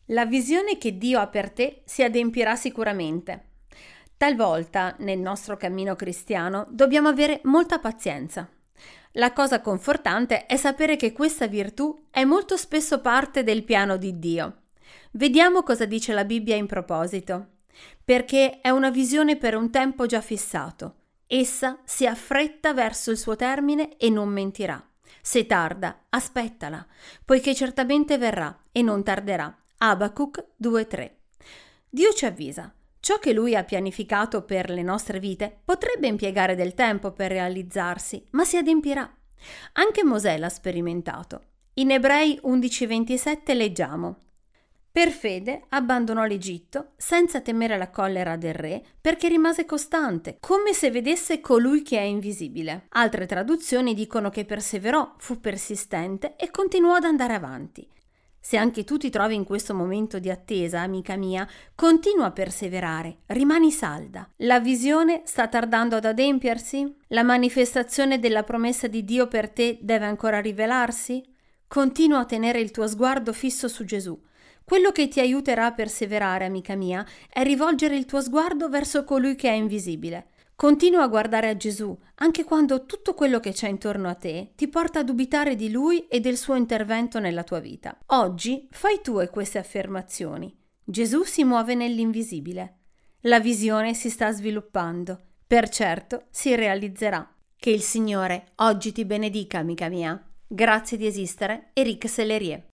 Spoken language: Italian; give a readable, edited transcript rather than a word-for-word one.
La visione che Dio ha per te si adempirà sicuramente. Talvolta, nel nostro cammino cristiano, dobbiamo avere molta pazienza. La cosa confortante è sapere che questa virtù è molto spesso parte del piano di Dio. Vediamo cosa dice la Bibbia in proposito. Perché è una visione per un tempo già fissato. Essa si affretta verso il suo termine e non mentirà. Se tarda, aspettala, poiché certamente verrà e non tarderà. Abacuc 2:3. Dio ci avvisa. Ciò che Lui ha pianificato per le nostre vite potrebbe impiegare del tempo per realizzarsi, ma si adempirà. Anche Mosè l'ha sperimentato. In Ebrei 11:27 leggiamo: Per fede abbandonò l'Egitto senza temere la collera del re, perché rimase costante, come se vedesse colui che è invisibile. Altre traduzioni dicono che perseverò, fu persistente e continuò ad andare avanti. Se anche tu ti trovi in questo momento di attesa, amica mia, continua a perseverare, rimani salda. La visione sta tardando ad adempiersi? La manifestazione della promessa di Dio per te deve ancora rivelarsi? Continua a tenere il tuo sguardo fisso su Gesù. Quello che ti aiuterà a perseverare, amica mia, è rivolgere il tuo sguardo verso colui che è invisibile. Continua a guardare a Gesù, anche quando tutto quello che c'è intorno a te ti porta a dubitare di Lui e del suo intervento nella tua vita. Oggi fai tue queste affermazioni. Gesù si muove nell'invisibile. La visione si sta sviluppando. Per certo si realizzerà. Che il Signore oggi ti benedica, amica mia. Grazie di esistere, Eric Sellerie.